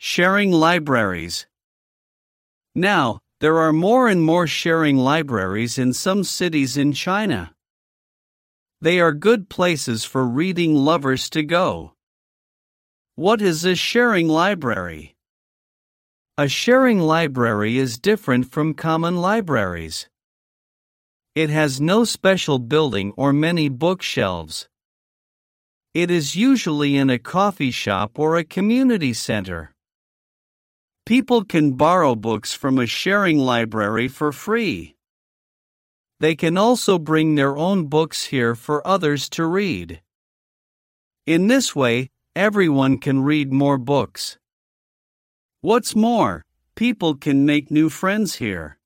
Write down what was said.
Sharing libraries. Now, there are more and more sharing libraries in some cities in China. They are good places for reading lovers to go. What is a sharing library? A sharing library is different from common libraries. It has no special building or many bookshelves. It is usually in a coffee shop or a community center. People can borrow books from a sharing library for free. They can also bring their own books here for others to read. In this way, everyone can read more books. What's more, people can make new friends here.